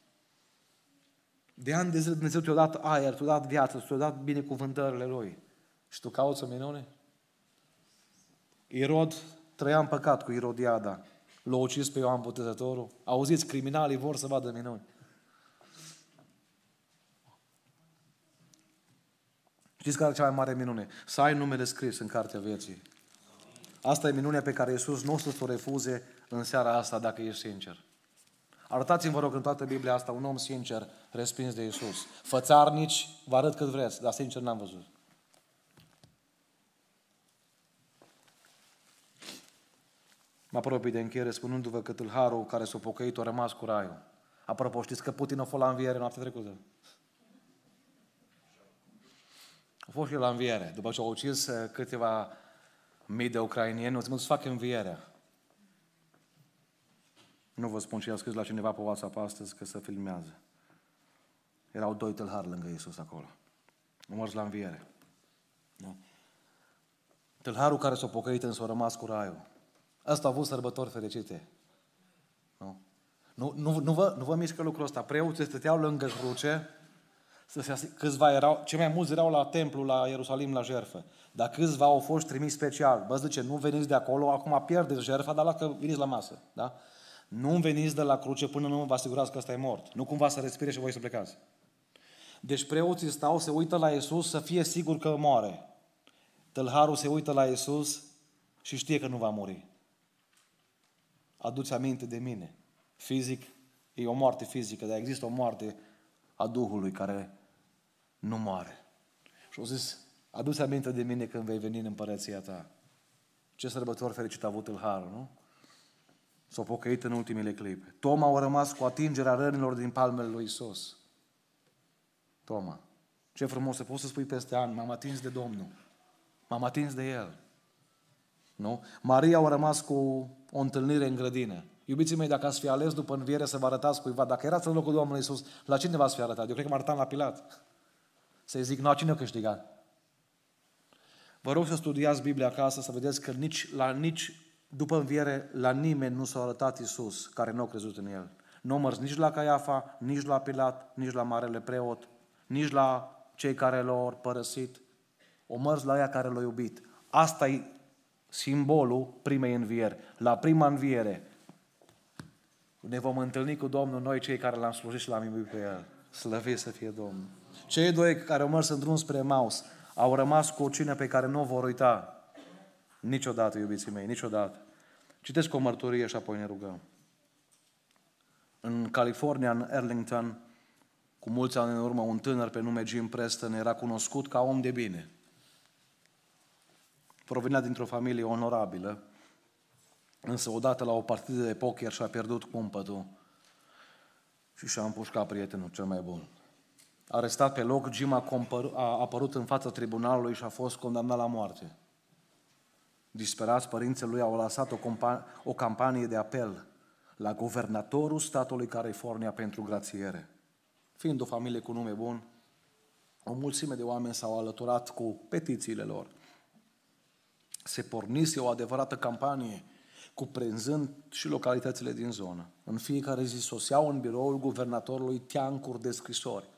A: De ani de zile Dumnezeu te-a dat aer, te-a dat viață, te-a dat binecuvântările Lui. Și tu cauți o minune? Irod trăia în păcat cu Irodiada. L-a ucis pe Ioan Botezătorul. Auziți, criminalii vor să vadă minuni. Știți care e cea mai mare minune? Să ai numele scris în cartea vieții. Asta e minunea pe care Iisus nu o să o refuze în seara asta dacă ești sincer. Arătați-mi, vă rog, în toată Biblia asta un om sincer respins de Iisus. Fățarnici, vă arăt cât vreți, dar sincer n-am văzut. Mă apropii de încheiere spunându-vă că tâlharul care s-a pocăit a rămas cu raiul. Apropo, știți că Putin a fost la înviere noaptea trecută? A fost și la înviere. După ce au ucis câteva mii de ucrainieni, au zis să facă învierea. Nu vă spun ce i-a scris la cineva pe WhatsApp astăzi că se filmează. Erau doi tâlhari lângă Iisus acolo. Au mers la înviere. Nu? Tâlharul care s-a pocăit însă a rămas cu raiul. Ăsta a avut sărbători fericite. Nu? Nu, nu, nu, vă, nu vă mișcă lucrul ăsta. Preoții stăteau lângă cruce, să se, câțiva erau, cei mai mulți erau la templu, la Ierusalim, la jertfă. Dar câțiva au fost trimiși special. Bă, zice, nu veniți de acolo, acum pierdeți jertfa, dar dacă veniți la masă. Da? Nu veniți de la cruce până nu vă asigurați că ăsta e mort. Nu cumva să respire și voi să plecați. Deci preoții stau, se uită la Iisus să fie sigur că moare. Tâlharul se uită la Iisus și știe că nu va muri. Aduți aminte de mine. Fizic, e o moarte fizică, dar există o moarte a Duhului care nu moare. Și au zis, aduți aminte de mine când vei veni în împărăția ta. Ce sărbători fericit a avut tâlharul, nu? S-a pocăit în ultimele clipe. Toma a rămas cu atingerea rănilor din palmele lui Iisus. Toma, ce frumos să poți să spui peste ani, m-am atins de Domnul. M-am atins de El. Nu? Maria a rămas cu o întâlnire în grădină. Iubiții mei, dacă ați fi ales după înviere să vă arătați cuiva, dacă erați în locul Domnului Iisus, la cine v-ați fi arătat? Eu cred că m-ar arătat la Pilat. Să-i zic, nu, cine a câștigat? Vă rog să studiați Biblia acasă, să vedeți că nici, la, nici după înviere la nimeni nu s-a arătat Iisus care nu a crezut în El. Nu a mers nici la Caiafa, nici la Pilat, nici la Marele Preot, nici la cei care l-au părăsit. O mers la ea care l-a iubit. Asta e simbolul primei învieri. La prima înviere ne vom întâlni cu Domnul noi, cei care l-am slujit și l-am iubit pe El. Slăvit să fie Domnul. Cei doi care au mers în drum spre Emaus au rămas cu o cină pe care nu o vor uita niciodată, iubiții mei, niciodată. Citesc o mărturie și apoi ne rugăm. În California, în Arlington, cu mulți ani în urmă, un tânăr pe nume Jim Preston era cunoscut ca om de bine. Provenea dintr-o familie onorabilă, însă odată la o partidă de poker și-a pierdut cumpătul și și-a împușcat prietenul cel mai bun. Arestat pe loc, Jim a, compăr- a apărut în fața tribunalului și a fost condamnat la moarte. Disperați, părinții lui au lansat o, compa- o campanie de apel la guvernatorul statului California pentru grațiere. Fiind o familie cu nume bun, o mulțime de oameni s-au alăturat cu petițiile lor. Se pornise o adevărată campanie, cuprinzând și localitățile din zonă. În fiecare zi soseau în biroul guvernatorului teancuri de scrisori.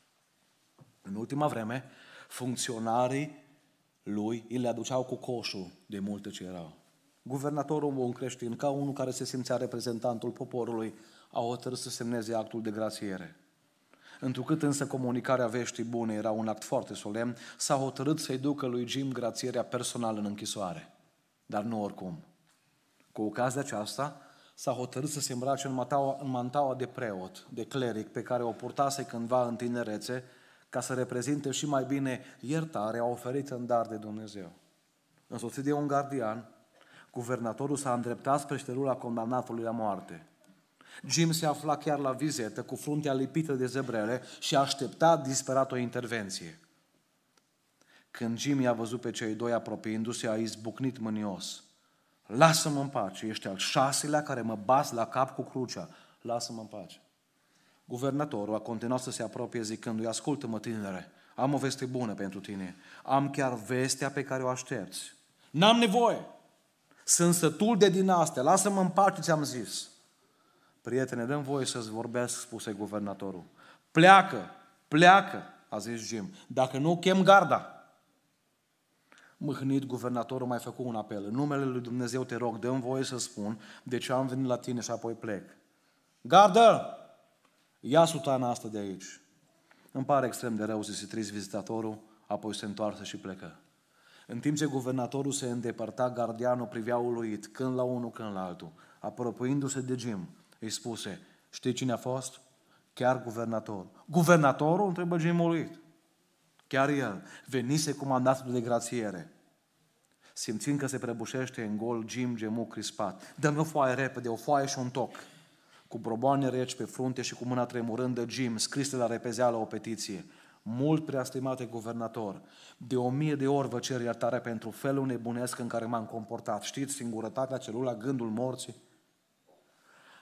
A: În ultima vreme, funcționarii lui îi le aduceau cu coșul de multe ce erau. Guvernatorul, un creștin, ca unul care se simțea reprezentantul poporului, a hotărât să semneze actul de grațiere. Întrucât însă comunicarea veștii bune era un act foarte solemn, s-a hotărât să-i ducă lui Jim grațierea personal în închisoare. Dar nu oricum. Cu ocazia aceasta, s-a hotărât să se îmbrace în mantaua, în mantaua de preot, de cleric, pe care o purtase cândva în tinerețe, ca să reprezinte și mai bine iertarea oferită în dar de Dumnezeu. Însoțit de un gardian, guvernatorul s-a îndreptat spre șterula condamnatului la moarte. Jim se afla chiar la vizetă, cu fruntea lipită de zebrele și aștepta disperat o intervenție. Când Jim i-a văzut pe cei doi apropiindu-se, a izbucnit mânios. Lasă-mă în pace, ești al șaselea care mă bați la cap cu crucea. Lasă-mă în pace. Guvernatorul a continuat să se apropie zicându-i, ascultă-mă, tinere, am o veste bună pentru tine. Am chiar vestea pe care o aștepți. N-am nevoie. Sunt sătul de din astea. Lasă-mă în pace, ți-am zis. Prietene, dă-mi voie să-ți vorbesc, spuse guvernatorul. Pleacă, pleacă, a zis Jim. Dacă nu, chem garda. Mâhnit, guvernatorul mai făcut un apel. În numele lui Dumnezeu te rog, dă-mi voie să spun de ce am venit la tine și apoi plec. Gardă! Ia sutana asta de aici. Îmi pare extrem de rău, zise trist vizitatorul, apoi se întoarse și plecă. În timp ce guvernatorul se îndepărta, gardianul privea uluit, când la unul, când la altul. Apropiindu-se de Jim, îi spuse, știi cine a fost? Chiar guvernatorul. Guvernatorul? Întrebă Jim uluit. Chiar el. Venise cu mandatul de grațiere. Simțind că se prăbușește în gol, Jim gemu crispat. Dă-mi o foaie repede, o foaie și un toc. Cu broboane reci pe frunte și cu mâna tremurândă, Jim scrise la repezeală o petiție. Mult prea stimate guvernator, de o mie de ori vă cer iertare pentru felul nebunesc în care m-am comportat. Știți, singurătatea, celula, gândul morții.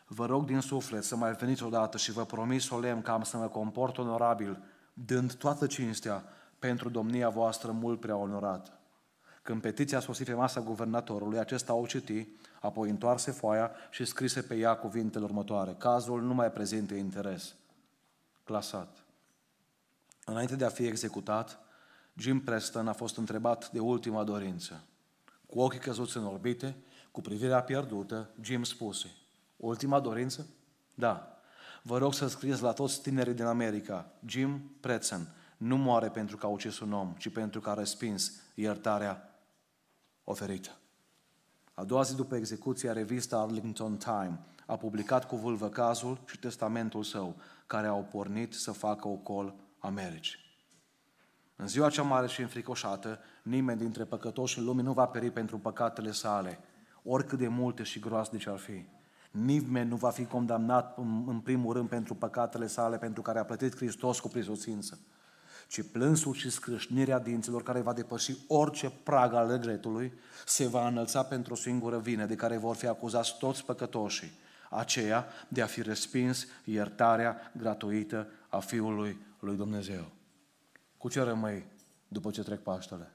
A: vă rog din suflet să mai veniți odată și vă promit solemn că am să mă comport onorabil, dând toată cinstea pentru domnia voastră mult prea onorată. Când petiția a sosit pe masa guvernatorului, acesta o citi, apoi întoarse foaia și scrise pe ea cuvintele următoare. Cazul nu mai prezintă interes. Clasat. Înainte de a fi executat, Jim Preston a fost întrebat de ultima dorință. Cu ochii căzuți în orbite, cu privirea pierdută, Jim spuse: ultima dorință? Da. Vă rog să scrieți la toți tinerii din America: Jim Preston nu moare pentru că a ucis un om, ci pentru că a respins iertarea oferită. A doua zi după execuția, revista Arlington Times a publicat cu vâlvă cazul și testamentul său, care au pornit să facă ocol Americii. În ziua cea mare și înfricoșată, nimeni dintre păcătoșii lumii nu va peri pentru păcatele sale, oricât de multe și groaznice ar fi. Nimeni nu va fi condamnat în primul rând pentru păcatele sale, pentru care a plătit Hristos cu prisosință, ci plânsul și scrâșnirea dinților, care va depăși orice prag al regretului, se va înălța pentru o singură vină, de care vor fi acuzați toți păcătoșii, aceea de a fi respins iertarea gratuită a Fiului lui Dumnezeu. Cu ce rămâi după ce trec Paștele?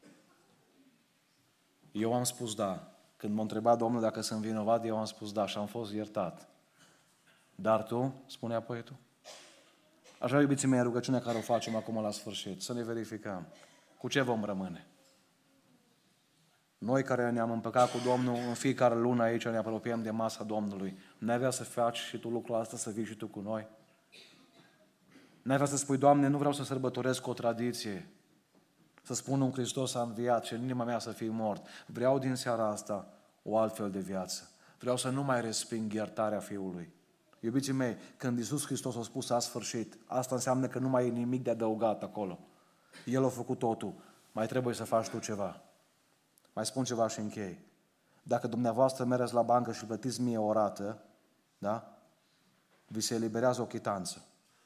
A: Eu am spus da. Când m-a întrebat Domnul dacă sunt vinovat, eu am spus da și am fost iertat. Dar tu, spunea poetul, aș vrea, iubiții mei, rugăciunea care o facem acum la sfârșit, să ne verificăm cu ce vom rămâne. Noi care ne-am împăcat cu Domnul, în fiecare lună aici ne apropiem de masa Domnului. N-ai vrea să faci și tu lucrul ăsta, să vii și tu cu noi? N-ai vrea să spui: Doamne, nu vreau să sărbătoresc o tradiție, să spun un Hristos a înviat și în inima mea să fii mort. Vreau din seara asta o altfel de viață. Vreau să nu mai resping iertarea Fiului. Iubiții mei, când Iisus Hristos a spus a sfârșit, asta înseamnă că nu mai e nimic de adăugat acolo. El a făcut totul. Mai trebuie să faci tu ceva. Mai spun ceva și închei. Dacă dumneavoastră mergeți la bancă și plătiți mie o rată, da? Vi se eliberează o chitanță.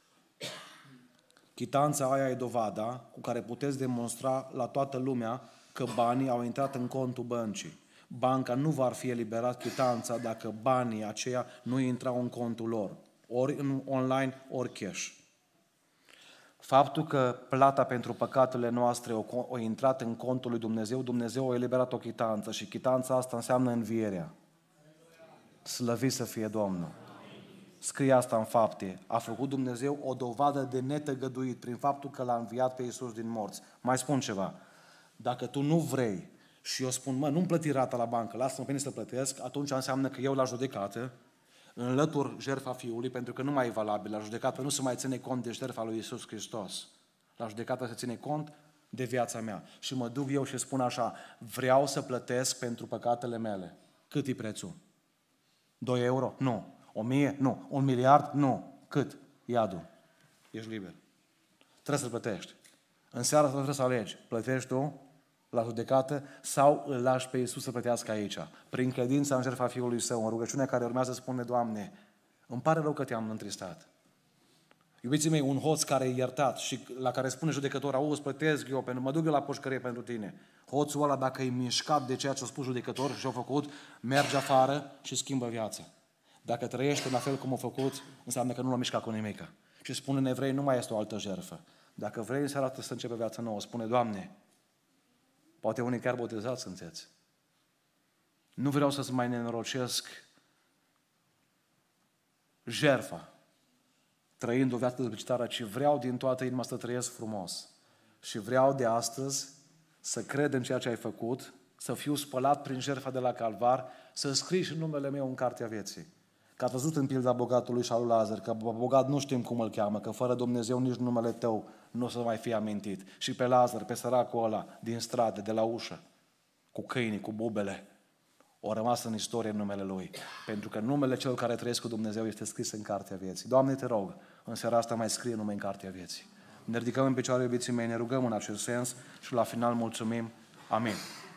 A: Chitanța aia e dovada cu care puteți demonstra la toată lumea că banii au intrat în contul băncii. Banca nu va fi eliberat chitanța dacă banii aceia nu intrau în contul lor, ori în online, ori cash. Faptul că plata pentru păcatele noastre o, o intrat în contul lui Dumnezeu, Dumnezeu a eliberat o chitanță și chitanța asta înseamnă învierea. Slăvit să fie Domnul! Scrie asta în Fapte. A făcut Dumnezeu o dovadă de netăgăduit prin faptul că l-a înviat pe Iisus din morți. Mai spun ceva. Dacă tu nu vrei și eu spun: mă, nu-mi plăti rata la bancă, lasă-mă pe mine să plătesc, atunci înseamnă că eu la judecată înlătur jertfa Fiului, pentru că nu mai e valabil. La judecată nu se mai ține cont de jertfa lui Iisus Hristos. La judecată se ține cont de viața mea. Și mă duc eu și spun așa: vreau să plătesc pentru păcatele mele. Cât e prețul? doi euro? Nu. O mie? Nu. Un miliard? Nu. Cât? Iadul. Ești liber. Trebuie să-l plătești. În seara asta trebuie să alegi. Plătești tu la judecată sau îl lași pe Iisus să plătească aici? Prin credința în jertfa Fiului Său, în rugăciunea care urmează, spune: Doamne, îmi pare rău că te-am întristat. Iubiții mei, un hoț care e iertat și la care spune judecător: auzi, plătesc eu, pentru mă duc eu la pușcărie pentru tine. Hoțul ăla, dacă e mișcat de ceea ce a spus judecător și a făcut, merge afară și schimbă viața. Dacă trăiește la fel cum a făcut, înseamnă că nu l-a mișcat cu nimica. Și spune în Evrei: nu mai este o altă jertfă. Dacă vrei în seara asta să începe viața nouă, spune: Doamne, poate unii chiar botezați sunteți. Nu vreau să-ți mai nenorocesc jertfa, trăind o viață dezbrăcitară, ci vreau din toată inima să trăiesc frumos. Și vreau de astăzi să cred în ceea ce ai făcut, să fiu spălat prin jertfa de la Calvar, să scrii și numele meu în cartea vieții. Că ați văzut în pilda bogatului și al lui Lazar, că bogat nu știm cum îl cheamă, că fără Dumnezeu nici numele tău nu o să mai fie amintit. Și pe Lazar, pe săracul ăla, din stradă, de la ușă, cu câinii, cu bubele, o rămas în istorie în numele lui. Pentru că numele celor care trăiesc cu Dumnezeu este scris în cartea vieții. Doamne, te rog, în seara asta mai scrie nume în cartea vieții. Ne ridicăm în picioare, iubiții mei, ne rugăm în acest sens și la final mulțumim. Amin.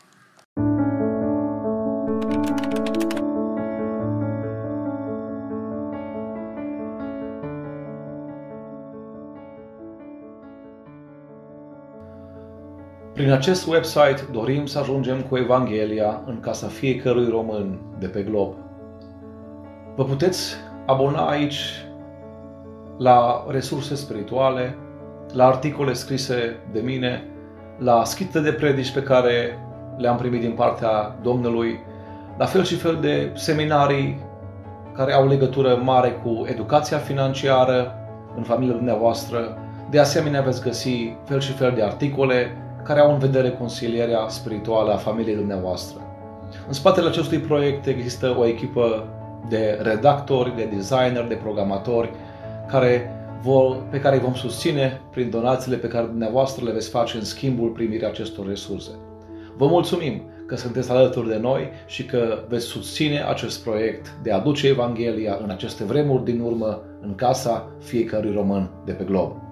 A: Prin acest website dorim să ajungem cu Evanghelia în casa fiecărui român de pe glob. Vă puteți abona aici la resurse spirituale, la articole scrise de mine, la schite de predici pe care le-am primit din partea Domnului, la fel și fel de seminarii care au legătură mare cu educația financiară în familia dumneavoastră. De asemenea, veți găsi fel și fel de articole care au în vedere consilierea spirituală a familiei dumneavoastră. În spatele acestui proiect există o echipă de redactori, de designeri, de programatori care vor, pe care îi vom susține prin donațiile pe care dumneavoastră le veți face în schimbul primirii acestor resurse. Vă mulțumim că sunteți alături de noi și că veți susține acest proiect de a aduce Evanghelia în aceste vremuri din urmă în casa fiecărui român de pe glob.